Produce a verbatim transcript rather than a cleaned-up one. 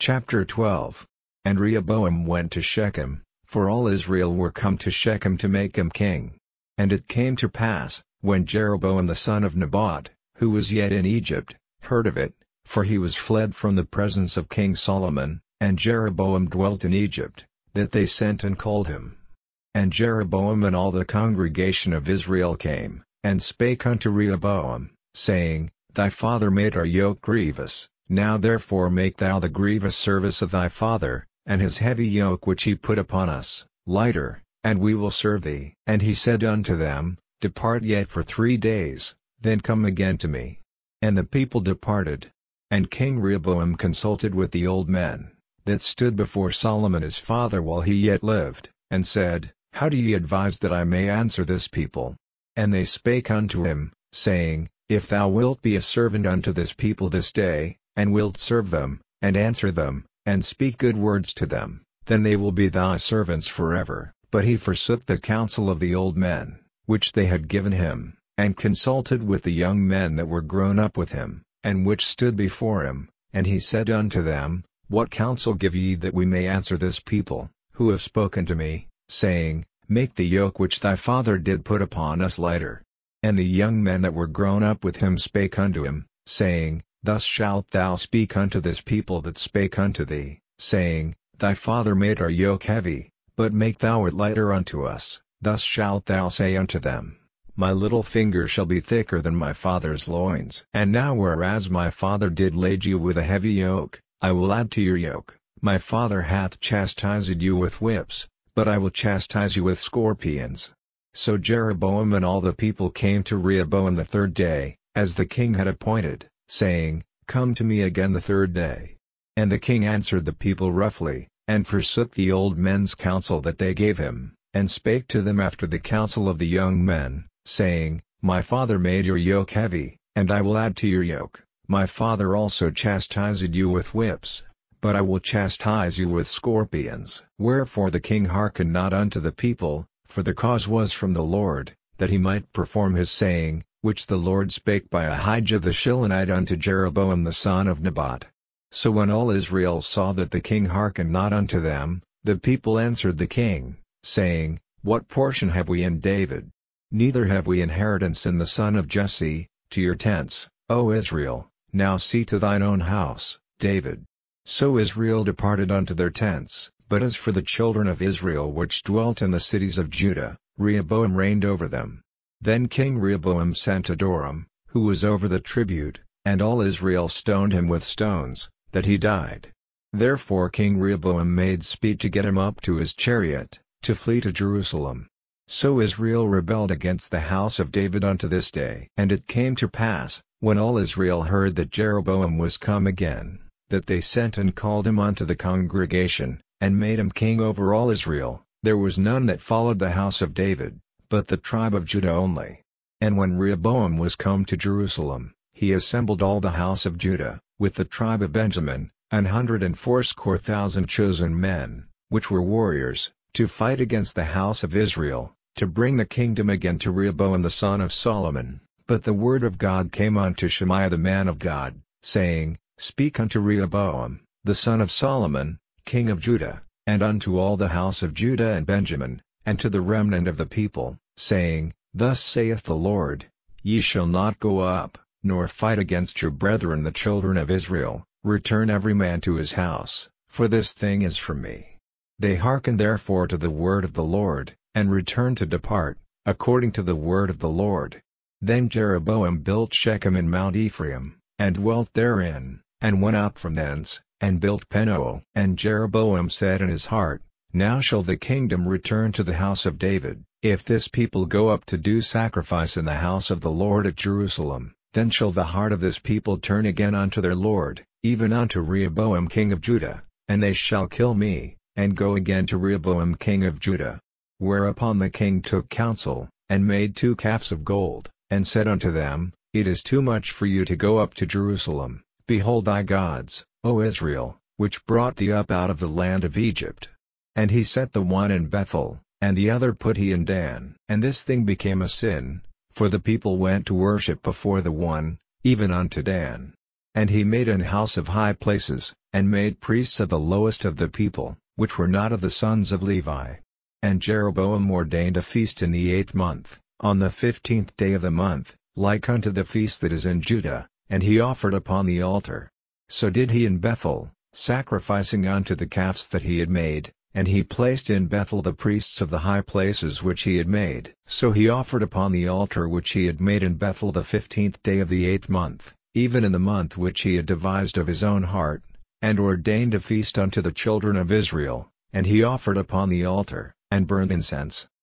Chapter twelve. And Rehoboam went to Shechem, for all Israel were come to Shechem to make him king. And it came to pass, when Jeroboam the son of Nebat, who was yet in Egypt, heard of it, for he was fled from the presence of King Solomon, and Jeroboam dwelt in Egypt, that they sent and called him. And Jeroboam and all the congregation of Israel came, and spake unto Rehoboam, saying, Thy father made our yoke grievous, now therefore make thou the grievous service of thy father, and his heavy yoke which he put upon us, lighter, and we will serve thee. And he said unto them, Depart yet for three days, then come again to me. And the people departed. And King Rehoboam consulted with the old men, that stood before Solomon his father while he yet lived, and said, How do ye advise that I may answer this people? And they spake unto him, saying, If thou wilt be a servant unto this people this day, and wilt serve them, and answer them, and speak good words to them, then they will be thy servants forever. But he forsook the counsel of the old men, which they had given him, and consulted with the young men that were grown up with him, and which stood before him, and he said unto them, What counsel give ye that we may answer this people, who have spoken to me, saying, Make the yoke which thy father did put upon us lighter? And the young men that were grown up with him spake unto him, saying, Thus shalt thou speak unto this people that spake unto thee, saying, Thy father made our yoke heavy, but make thou it lighter unto us. Thus shalt thou say unto them, My little finger shall be thicker than my father's loins. And now whereas my father did lade you with a heavy yoke, I will add to your yoke. My father hath chastised you with whips, but I will chastise you with scorpions. So Jeroboam and all the people came to Rehoboam the third day, as the king had appointed, saying, Come to me again the third day. And the king answered the people roughly, and forsook the old men's counsel that they gave him, and spake to them after the counsel of the young men, saying, My father made your yoke heavy, and I will add to your yoke. My father also chastised you with whips, but I will chastise you with scorpions. Wherefore the king hearkened not unto the people, for the cause was from the Lord, that he might perform his saying, which the Lord spake by Ahijah the Shilonite unto Jeroboam the son of Nebat. So when all Israel saw that the king hearkened not unto them, the people answered the king, saying, What portion have we in David? Neither have we inheritance in the son of Jesse. To your tents, O Israel, now see to thine own house, David. So Israel departed unto their tents. But as for the children of Israel which dwelt in the cities of Judah, Rehoboam reigned over them. Then King Rehoboam sent Adoram, who was over the tribute, and all Israel stoned him with stones, that he died. Therefore King Rehoboam made speed to get him up to his chariot, to flee to Jerusalem. So Israel rebelled against the house of David unto this day. And it came to pass, when all Israel heard that Jeroboam was come again, that they sent and called him unto the congregation, and made him king over all Israel. There was none that followed the house of David, but the tribe of Judah only. And when Rehoboam was come to Jerusalem, he assembled all the house of Judah, with the tribe of Benjamin, an hundred and fourscore thousand chosen men, which were warriors, to fight against the house of Israel, to bring the kingdom again to Rehoboam the son of Solomon. But the word of God came unto Shemaiah the man of God, saying, Speak unto Rehoboam, the son of Solomon, king of Judah, and unto all the house of Judah and Benjamin, and to the remnant of the people, saying, Thus saith the Lord, Ye shall not go up, nor fight against your brethren the children of Israel. Return every man to his house, for this thing is from me. They hearkened therefore to the word of the Lord, and returned to depart, according to the word of the Lord. Then Jeroboam built Shechem in Mount Ephraim, and dwelt therein, and went out from thence, and built Penuel. And Jeroboam said in his heart, Now shall the kingdom return to the house of David. If this people go up to do sacrifice in the house of the Lord at Jerusalem, then shall the heart of this people turn again unto their Lord, even unto Rehoboam king of Judah, and they shall kill me, and go again to Rehoboam king of Judah. Whereupon the king took counsel, and made two calves of gold, and said unto them, It is too much for you to go up to Jerusalem. Behold thy gods, O Israel, which brought thee up out of the land of Egypt. And he set the one in Bethel, and the other put he in Dan. And this thing became a sin, for the people went to worship before the one, even unto Dan. And he made an house of high places, and made priests of the lowest of the people, which were not of the sons of Levi. And Jeroboam ordained a feast in the eighth month, on the fifteenth day of the month, like unto the feast that is in Judah, and he offered upon the altar. So did he in Bethel, sacrificing unto the calves that he had made, and he placed in Bethel the priests of the high places which he had made. So he offered upon the altar which he had made in Bethel the fifteenth day of the eighth month, even in the month which he had devised of his own heart, and ordained a feast unto the children of Israel, and he offered upon the altar, and burnt incense.